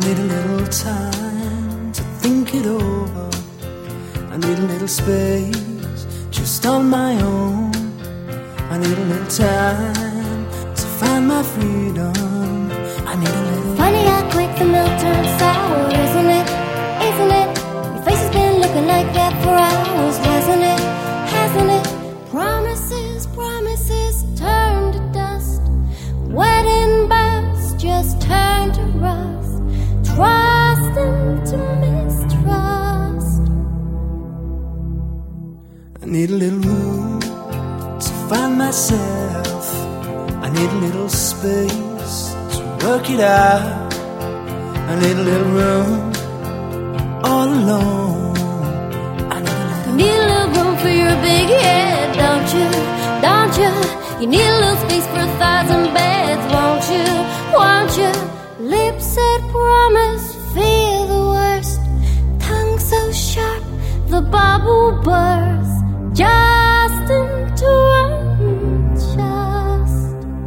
need a little time to think it over. I need a little space just on my own. I need a little time to find my freedom. I need a little. Funny how quick the milk turns sour, isn't it? Isn't it? Your face has been looking like that for hours, hasn't it? Hasn't it? Promises, promises turn to dust. Wedding bells just turn to rust. Trust into mistrust. I need a little room to find myself. I need a little space to work it out. I need a little room all alone. I need a little room for your big head, don't you? Don't you? You need a little space for 1,000 beds, won't you? Won't you? Lips said promise, feel the worst. Tongue so sharp, the bubble bursts. Just into unjust.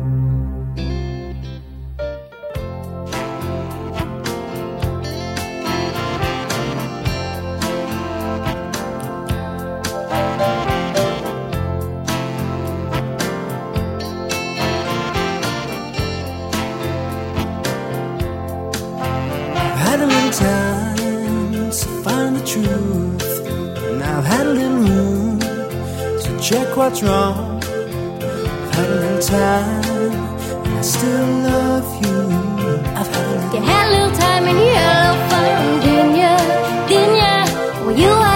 I've had a little time to find the truth, and I've had a little room to check what's wrong. I've had a little time, and I still love you. I've had a little. You had a little time and you had a little fun, didn't you? Didn't you? Well, you had